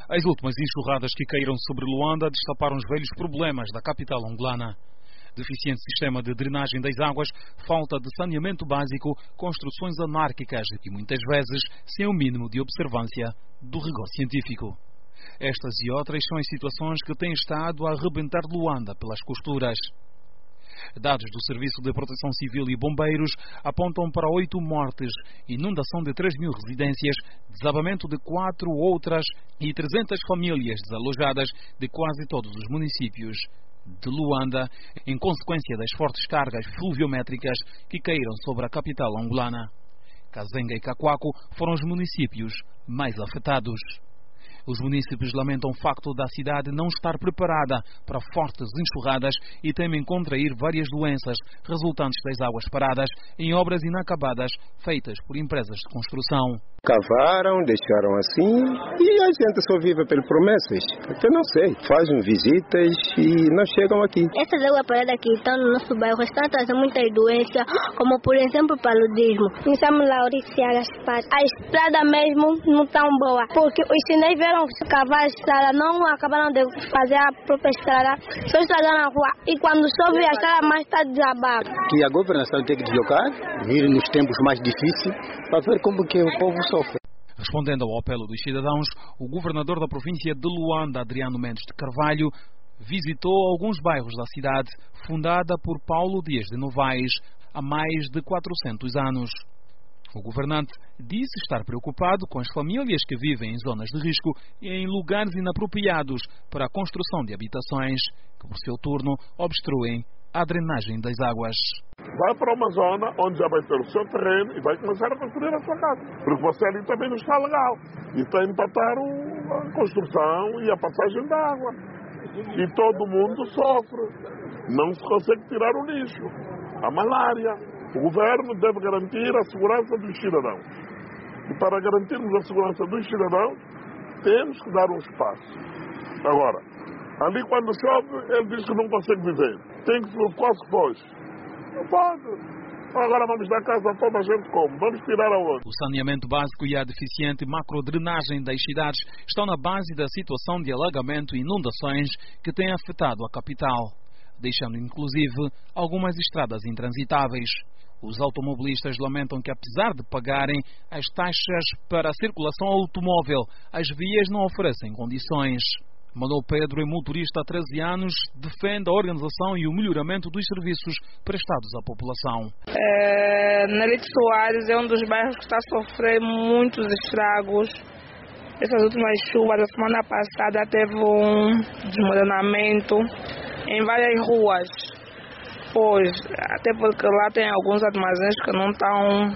As últimas enxurradas que caíram sobre Luanda destaparam os velhos problemas da capital angolana. Deficiente sistema de drenagem das águas, falta de saneamento básico, construções anárquicas e muitas vezes sem o mínimo de observância do rigor científico. Estas e outras são as situações que têm estado a arrebentar Luanda pelas costuras. Dados do Serviço de Proteção Civil e Bombeiros apontam para 8 mortes, inundação de 3.000 residências, desabamento de 4 outras e 300 famílias desalojadas de quase todos os municípios de Luanda, em consequência das fortes cargas fluviométricas que caíram sobre a capital angolana. Kazenga e Cacoaco foram os municípios mais afetados. Os munícipes lamentam o facto da cidade não estar preparada para fortes enxurradas e temem contrair várias doenças resultantes das águas paradas em obras inacabadas feitas por empresas de construção. Cavaram, deixaram assim e a gente só vive pelas promessas. Até não sei, fazem visitas e não chegam aqui. Essas águas paradas que estão no nosso bairro estão trazendo muitas doenças, como por exemplo o paludismo. Estamos lá a estrada mesmo não tão boa, porque os chineses vieram cavar a estrada, não acabaram de fazer a própria estrada, só estragaram a rua e quando chove a estrada mais está desabada. Que a governação tem que deslocar, vir nos tempos mais difíceis, para ver como que o povo sofre. Respondendo ao apelo dos cidadãos, o governador da província de Luanda, Adriano Mendes de Carvalho, visitou alguns bairros da cidade, fundada por Paulo Dias de Novaes, há mais de 400 anos. O governante disse estar preocupado com as famílias que vivem em zonas de risco e em lugares inapropriados para a construção de habitações, que por seu turno obstruem a drenagem das águas. Vai para uma zona onde já vai ter o seu terreno e vai começar a construir a sua casa. Porque você ali também não está legal. E está a empatar a construção e a passagem da água. E todo mundo sofre. Não se consegue tirar o lixo. A malária. O governo deve garantir a segurança dos cidadãos. E para garantirmos a segurança dos cidadãos, temos que dar um espaço. Agora, ali quando chove, ele diz que não consegue viver. Tem que se quase foge. Não pode. Agora vamos dar casa a toda a gente como? Vamos tirar aonde? O saneamento básico e a deficiente macrodrenagem das cidades estão na base da situação de alagamento e inundações que tem afetado a capital, deixando inclusive algumas estradas intransitáveis. Os automobilistas lamentam que, apesar de pagarem as taxas para a circulação automóvel, as vias não oferecem condições. Manuel Pedro é motorista há 13 anos, defende a organização e o melhoramento dos serviços prestados à população. Nelito Soares é um dos bairros que está a sofrer muitos estragos. Essas últimas chuvas, a semana passada, teve um desmoronamento em várias ruas. Pois, até porque lá tem alguns armazéns que não estão,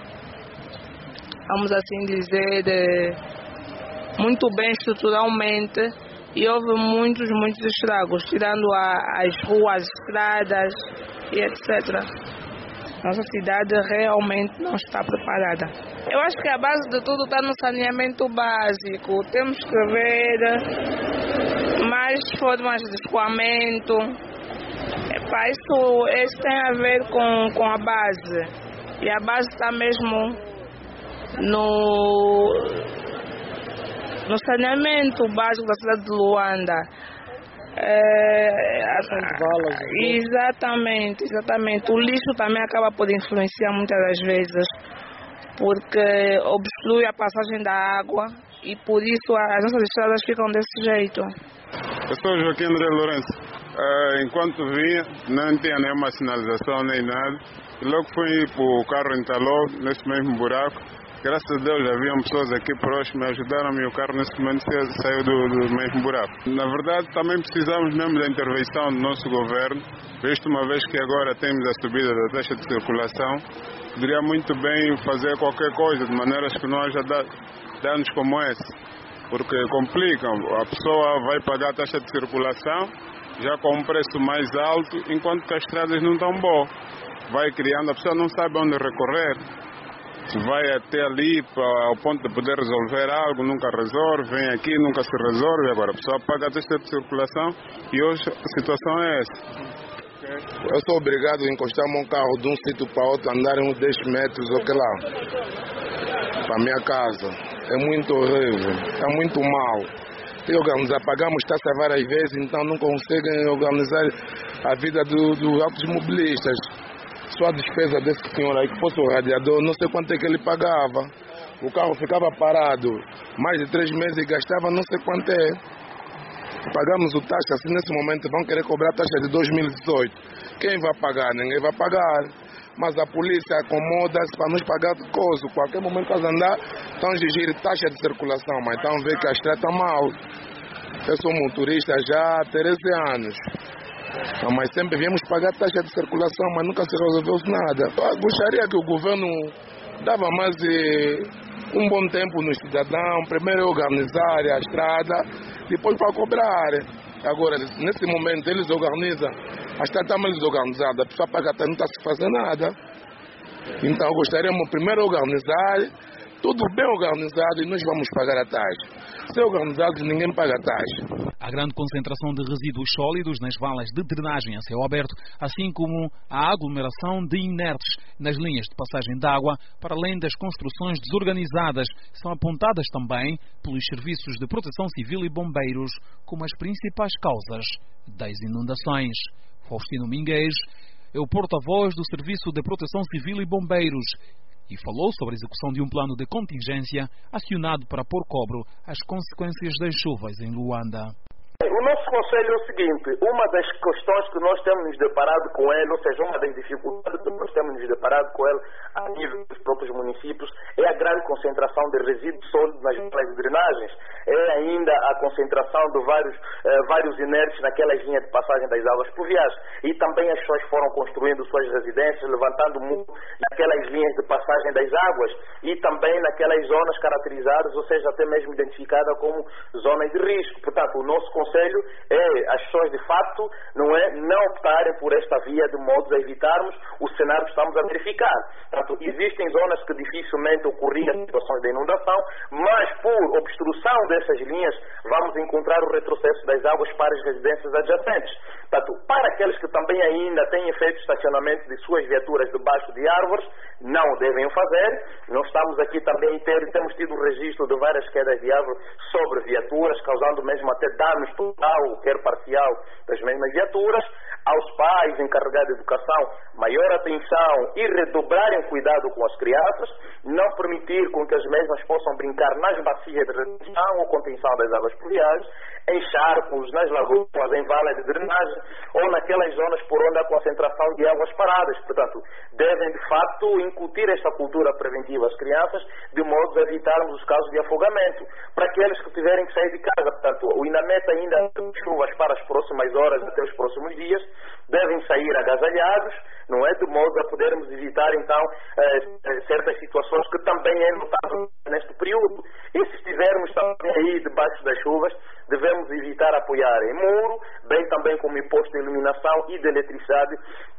vamos assim dizer, muito bem estruturalmente e houve muitos estragos, tirando as ruas, estradas e etc. Nossa cidade realmente não está preparada. Eu acho que a base de tudo está no saneamento básico. Temos que ver mais formas de escoamento. Isso tem a ver com a base. E a base está mesmo no saneamento básico da cidade de Luanda. Exatamente. O lixo também acaba por influenciar muitas das vezes, porque obstrui a passagem da água e por isso as nossas estradas ficam desse jeito. Eu sou Joaquim André Lourenço. Enquanto vinha, não tinha nenhuma sinalização nem nada. E logo fui para o carro entalou nesse mesmo buraco. Graças a Deus haviam pessoas aqui próximas, ajudaram-me e o carro nesse momento saiu do mesmo buraco. Na verdade, também precisamos mesmo da intervenção do nosso governo, visto uma vez que agora temos a subida da taxa de circulação. Poderia muito bem fazer qualquer coisa, de maneiras que não haja danos como esse, porque complicam. A pessoa vai pagar a taxa de circulação já com um preço mais alto, enquanto que as estradas não estão boas. Vai criando, a pessoa não sabe onde recorrer. Se vai até ali ao ponto de poder resolver algo, nunca resolve, vem aqui, nunca se resolve. Agora a pessoa paga a taxa de circulação e hoje a situação é essa. Eu sou obrigado a encostar um carro de um sítio para outro, andar uns 10 metros ou que lá, para a minha casa. É muito horrível, é muito mal. Tem que organizar, pagamos taxa várias vezes, então não conseguem organizar a vida dos automobilistas. Só a despesa desse senhor aí, que fosse o radiador, não sei quanto é que ele pagava. O carro ficava parado mais de 3 meses e gastava não sei quanto é. Pagamos o taxa, assim nesse momento vão querer cobrar a taxa de 2018. Quem vai pagar? Ninguém vai pagar. Mas a polícia acomoda-se para nos pagar de coisa. Qualquer momento que andar, estão a exigir taxa de circulação, mas estão a ver que a estrada está mal. Eu sou motorista já há 13 anos. Mas sempre viemos pagar taxa de circulação, mas nunca se resolveu nada. Eu gostaria que o governo dava mais um bom tempo no cidadão, primeiro organizar a estrada, depois para cobrar. Agora, nesse momento, eles organizam, a estrada está mal desorganizada, a pessoa paga, não está se fazendo nada. Então, gostaríamos primeiro organizar, tudo bem organizado, e nós vamos pagar a taxa. Se é organizado, ninguém paga a taxa. Há grande concentração de resíduos sólidos nas valas de drenagem a céu aberto, assim como a aglomeração de inertes nas linhas de passagem de água, para além das construções desorganizadas, são apontadas também pelos serviços de proteção civil e bombeiros como as principais causas das inundações. Faustino Minguez é o porta-voz do Serviço de Proteção Civil e Bombeiros e falou sobre a execução de um plano de contingência acionado para pôr cobro às consequências das chuvas em Luanda. O nosso conselho é o seguinte: uma das questões que nós temos nos deparado com ele, ou seja, uma das dificuldades que nós temos nos deparado com ele a nível dos próprios municípios, é a grande concentração de resíduos sólidos nas valas de drenagens, é ainda a concentração de vários inertes naquelas linhas de passagem das águas pluviais, e também as pessoas foram construindo suas residências, levantando muro naquelas linhas de passagem das águas e também naquelas zonas caracterizadas, ou seja, até mesmo identificadas como zonas de risco. Portanto, o nosso conselho é as pessoas de facto não optarem por esta via de modo a evitarmos o cenário que estamos a verificar. Portanto, existem zonas que dificilmente ocorriam situações de inundação, mas por obstrução dessas linhas vamos encontrar o retrocesso das águas para as residências adjacentes. Portanto, para aqueles que também ainda têm feito estacionamento de suas viaturas debaixo de árvores, não devem o fazer. Nós estamos aqui também temos tido registro de várias quedas de árvore sobre viaturas, causando mesmo até danos total, quer parcial, das mesmas viaturas. Aos pais encarregados de educação, maior atenção e redobrarem cuidado com as crianças, não permitir com que as mesmas possam brincar nas bacias de retenção ou contenção das águas pluviais, em charcos, nas lagoas, em valas de drenagem ou naquelas zonas por onde há concentração de águas paradas. Portanto, devem de facto incutir esta cultura preventiva às crianças, de modo a evitarmos os casos de afogamento. Para aqueles que tiverem que sair de casa, portanto, o INAMET ainda tem chuvas para as próximas horas, até os próximos dias, devem sair agasalhados, não é? De modo a podermos evitar então certas situações que também é notado neste período. E se estivermos também aí debaixo das chuvas, devemos evitar apoiar em muro, bem também como imposto de iluminação e de eletricidade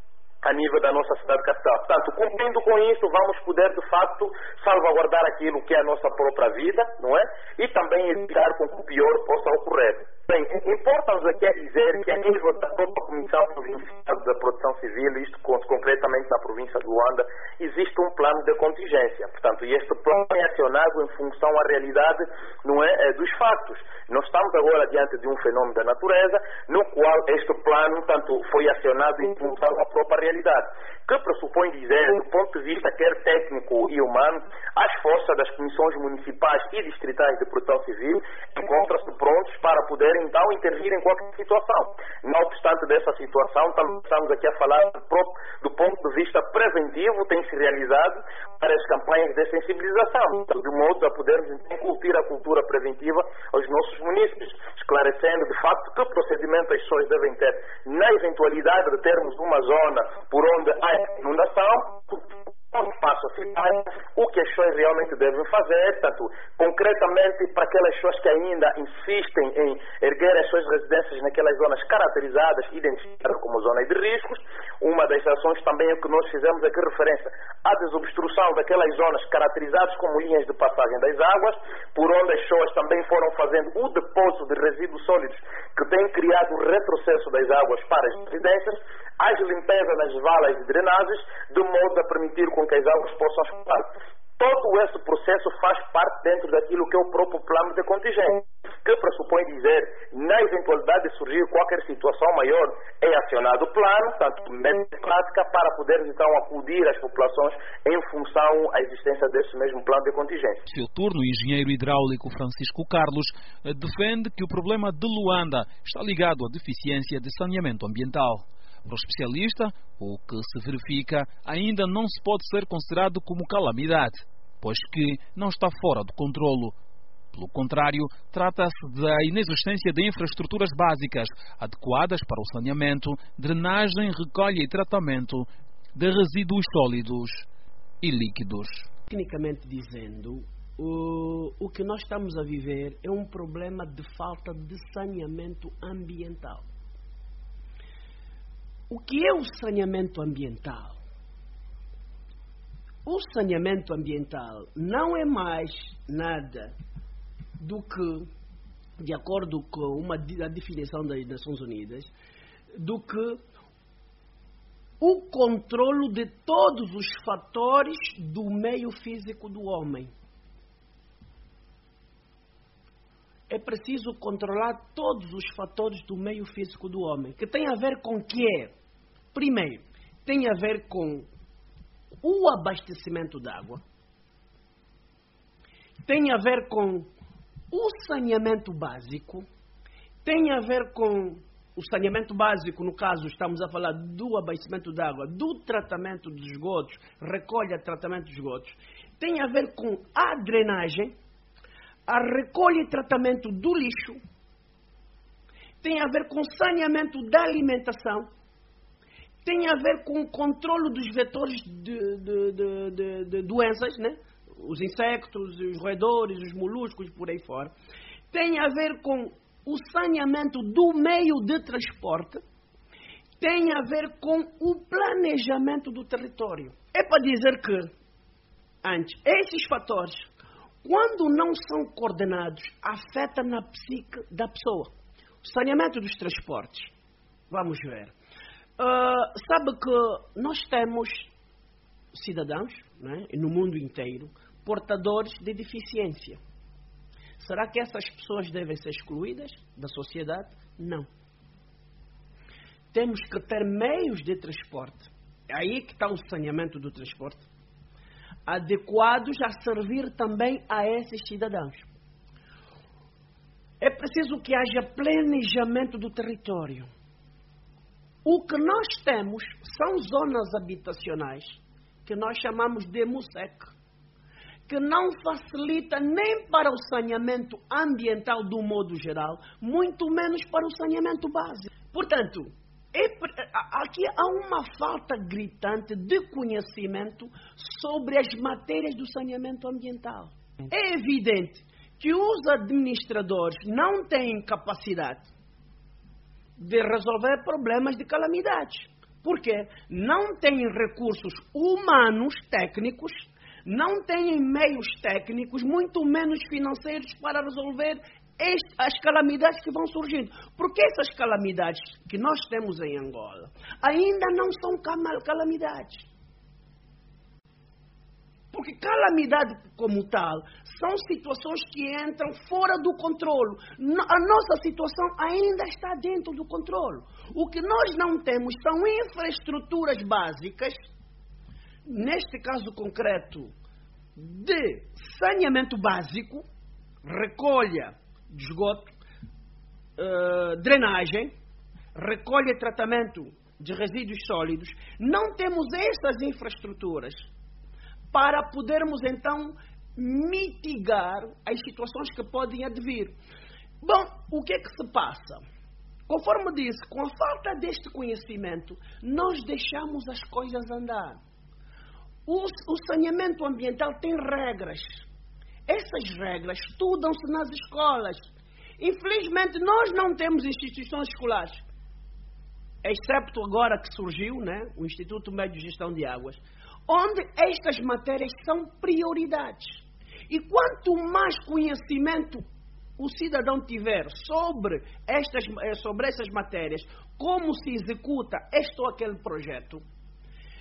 a nível da nossa cidade capital. Portanto, cumprindo com isso, vamos poder, de facto, salvaguardar aquilo que é a nossa própria vida, não é? E também evitar com que o pior possa ocorrer. Bem, importa-nos aqui a dizer que a nível da própria Comissão Provincial da Proteção Civil, isto concretamente na província de Luanda, existe um plano de contingência. Portanto, e este plano é acionado em função à realidade, não é, dos fatos. Nós estamos agora diante de um fenômeno da natureza, no qual este plano, tanto foi acionado em função à própria realidade, que pressupõe dizer, do ponto de vista quer técnico e humano, as forças das comissões municipais e distritais de proteção civil encontram-se prontos para poder então intervir em qualquer situação. Não obstante dessa situação, também estamos aqui a falar do ponto de vista preventivo, tem-se realizado várias campanhas de sensibilização, de modo a podermos incutir a cultura preventiva aos nossos munícipes, esclarecendo de facto que procedimento as pessoas devem ter na eventualidade de termos uma zona por onde há inundação, um espaço cidade, o que as pessoas realmente devem fazer, tanto concretamente para aquelas pessoas que ainda insistem em erguer as suas residências naquelas zonas caracterizadas, identificadas como zonas de riscos. Uma das ações também é que nós fizemos aqui referência à desobstrução daquelas zonas caracterizadas como linhas de passagem das águas, por onde as pessoas também foram fazendo o depósito de resíduos sólidos que tem criado o retrocesso das águas para as residências, as limpezas nas valas de drenagens, de modo a permitir com que as águas possam escoar. Todo esse processo faz parte dentro daquilo que é o próprio plano de contingência. que pressupõe dizer, na eventualidade de surgir qualquer situação maior, é acionado o plano, tanto mete em prática para poder então acudir às populações em função à existência desse mesmo plano de contingência. Em seu turno, o engenheiro hidráulico Francisco Carlos defende que o problema de Luanda está ligado à deficiência de saneamento ambiental. Para o especialista, o que se verifica ainda não se pode ser considerado como calamidade, pois que não está fora do controlo. Pelo contrário, trata-se da inexistência de infraestruturas básicas adequadas para o saneamento, drenagem, recolha e tratamento de resíduos sólidos e líquidos. Tecnicamente dizendo, o que nós estamos a viver é um problema de falta de saneamento ambiental. O que é o saneamento ambiental? O saneamento ambiental não é mais nada do que, de acordo com a definição das Nações Unidas, do que o controlo de todos os fatores do meio físico do homem. É preciso controlar todos os fatores do meio físico do homem, que tem a ver com o quê? Primeiro, tem a ver com o abastecimento de água, tem a ver com o saneamento básico, tem a ver com o saneamento básico, no caso, estamos a falar do abastecimento de água, do tratamento de esgotos, recolha, tratamento de esgotos, tem a ver com a drenagem, a recolha e tratamento do lixo, tem a ver com saneamento da alimentação, tem a ver com o controle dos vetores de doenças, né? Os insectos, os roedores, os moluscos, por aí fora. Tem a ver com o saneamento do meio de transporte, tem a ver com o planejamento do território. É para dizer que, antes, esses fatores, quando não são coordenados, afeta na psique da pessoa. O saneamento dos transportes. Vamos ver. Sabe que nós temos cidadãos, né, no mundo inteiro, portadores de deficiência. Será que essas pessoas devem ser excluídas da sociedade? Não. Temos que ter meios de transporte. É aí que está o saneamento do transporte. Adequados a servir também a esses cidadãos. É preciso que haja planejamento do território. O que nós temos são zonas habitacionais que nós chamamos de MUSEC, que não facilita nem para o saneamento ambiental do modo geral, muito menos para o saneamento básico. Portanto, aqui há uma falta gritante de conhecimento sobre as matérias do saneamento ambiental. É evidente que os administradores não têm capacidade de resolver problemas de calamidades. Porque não têm recursos humanos, técnicos, não têm meios técnicos, muito menos financeiros para resolver as calamidades que vão surgindo. Porque essas calamidades que nós temos em Angola ainda não são calamidades. Porque calamidade como tal são situações que entram fora do controlo. A nossa situação ainda está dentro do controlo. O que nós não temos são infraestruturas básicas, neste caso concreto, de saneamento básico, recolha de esgoto, drenagem, recolha e tratamento de resíduos sólidos. Não temos essas infraestruturas para podermos, então, mitigar as situações que podem advir. Bom, o que é que se passa? Conforme disse, com a falta deste conhecimento, nós deixamos as coisas andar. O saneamento ambiental tem regras. Essas regras estudam-se nas escolas. Infelizmente, nós não temos instituições escolares, excepto agora que surgiu, né, o Instituto Médio de Gestão de Águas, onde estas matérias são prioridades. E quanto mais conhecimento o cidadão tiver sobre essas, essas, sobre essas matérias, como se executa este ou aquele projeto, mais facilmente ele vai conseguir resolver as situações. Porque, como disse, com a falta deste conhecimento, nós deixamos as coisas andar. O saneamento ambiental tem regras. Essas regras estudam-se nas escolas. Infelizmente, nós não temos instituições escolares, excepto agora que surgiu, né, o Instituto Médio de Gestão de Águas, onde estas matérias são prioridades. E quanto mais conhecimento o cidadão tiver sobre estas matérias, como se executa este ou aquele projeto,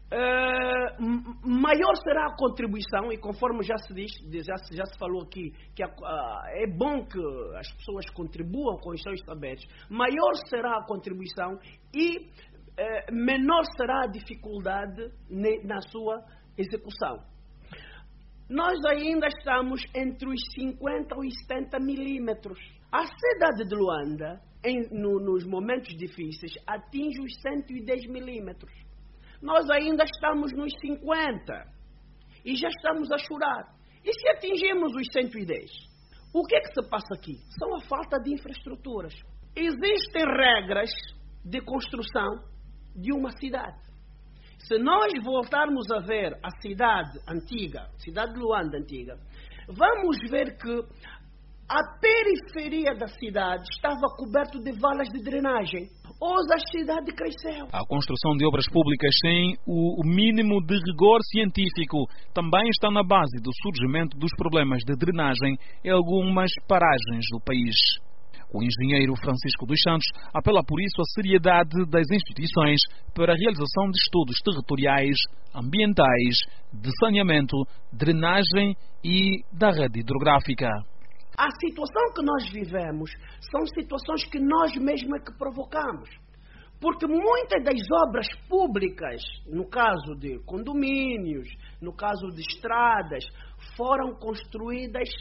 maior será a contribuição, e conforme já se diz, já se falou aqui, que é bom que as pessoas contribuam com os seus saberes, maior será a contribuição e menor será a dificuldade na sua execução. Nós ainda estamos entre os 50 e 70 milímetros. A cidade de Luanda, nos momentos difíceis, atinge os 110 milímetros. Nós ainda estamos nos 50 e já estamos a chorar. E se atingirmos os 110? O que é que se passa aqui? São a falta de infraestruturas. Existem regras de construção de uma cidade. Se nós voltarmos a ver a cidade antiga, cidade de Luanda antiga, vamos ver que a periferia da cidade estava coberta de valas de drenagem. Hoje a cidade cresceu. A construção de obras públicas sem o mínimo de rigor científico também está na base do surgimento dos problemas de drenagem em algumas paragens do país. O engenheiro Francisco dos Santos apela por isso à seriedade das instituições para a realização de estudos territoriais, ambientais, de saneamento, drenagem e da rede hidrográfica. A situação que nós vivemos são situações que nós mesmos é que provocamos. Porque muitas das obras públicas, no caso de condomínios, no caso de estradas, foram construídas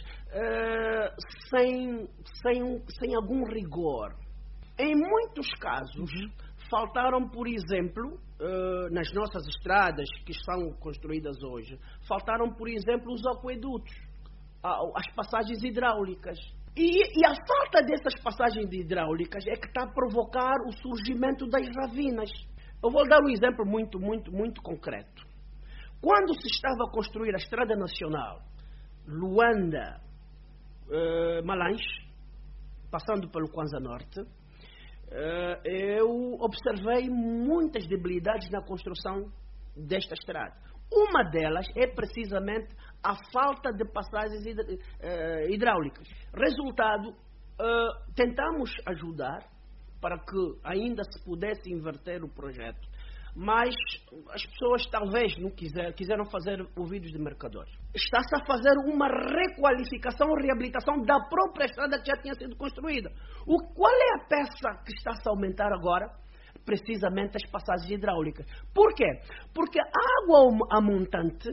sem algum rigor. Em muitos casos, faltaram, por exemplo, nas nossas estradas que estão construídas hoje, faltaram, por exemplo, os aquedutos, as passagens hidráulicas. E a falta dessas passagens hidráulicas é que está a provocar o surgimento das ravinas. Eu vou dar um exemplo muito concreto. Quando se estava a construir a Estrada Nacional Luanda, Malanche, passando pelo Kwanza Norte, eu observei muitas debilidades na construção desta estrada. Uma delas é precisamente a falta de passagens hidráulicas. Resultado, tentamos ajudar para que ainda se pudesse inverter o projeto, mas as pessoas talvez não quiseram fazer ouvidos de mercadores. Está-se a fazer uma requalificação, reabilitação da própria estrada que já tinha sido construída. Qual é a peça que está-se a aumentar agora? Precisamente as passagens hidráulicas. Por quê? Porque a água a montante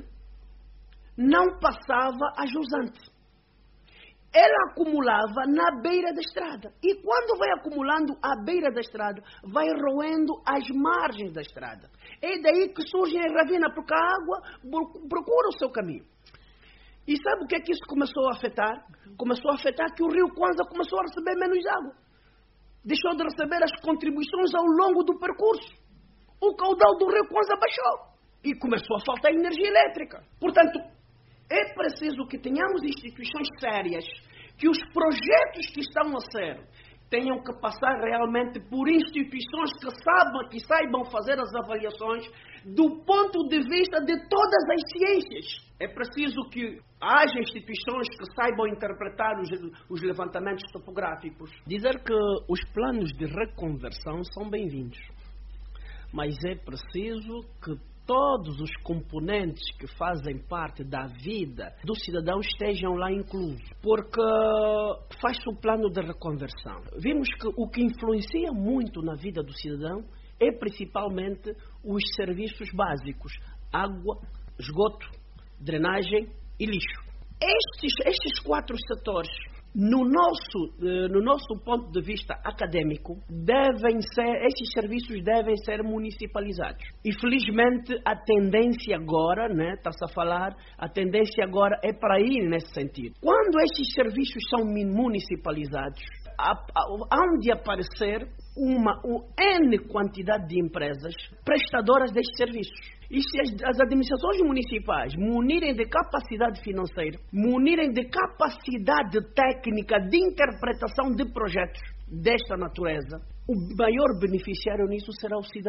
não passava a jusante. Ela acumulava na beira da estrada. E quando vai acumulando à beira da estrada, vai roendo as margens da estrada. É daí que surge a ravina, porque a água procura o seu caminho. E sabe o que é que isso começou a afetar? Começou a afetar que o rio Kwanza começou a receber menos água. Deixou de receber as contribuições ao longo do percurso. O caudal do rio Kwanza baixou. E começou a faltar energia elétrica. Portanto, é preciso que tenhamos instituições sérias, que os projetos que estão a ser tenham que passar realmente por instituições que saibam fazer as avaliações do ponto de vista de todas as ciências. É preciso que haja instituições que saibam interpretar os levantamentos topográficos. Dizer que os planos de reconversão são bem-vindos, mas é preciso que todos os componentes que fazem parte da vida do cidadão estejam lá inclusos, porque faz-se o plano de reconversão. Vimos que o que influencia muito na vida do cidadão é principalmente os serviços básicos: água, esgoto, drenagem e lixo. Estes 4 setores, no nosso ponto de vista académico, esses serviços devem ser municipalizados. E felizmente a tendência agora, está-se a falar, a tendência agora é para ir nesse sentido. Quando esses serviços são municipalizados, hão de aparecer uma N quantidade de empresas prestadoras destes serviços. E se as administrações municipais munirem de capacidade financeira, munirem de capacidade técnica de interpretação de projetos desta natureza, o maior beneficiário nisso será o cidadão.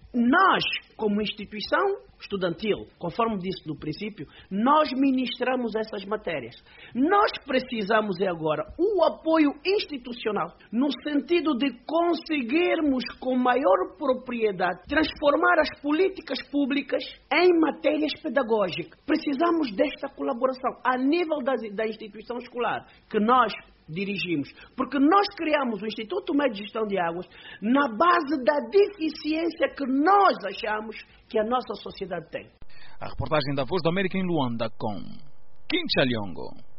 Nós, como instituição estudantil, conforme disse no princípio, nós ministramos essas matérias. Nós precisamos agora o apoio institucional, no sentido de conseguirmos com maior propriedade transformar as políticas públicas em matérias pedagógicas. Precisamos desta colaboração a nível da instituição escolar, que nós dirigimos, porque nós criamos o Instituto Médio de Gestão de Águas na base da deficiência que nós achamos que a nossa sociedade tem. A reportagem da Voz da América em Luanda com Kim Chaliongo.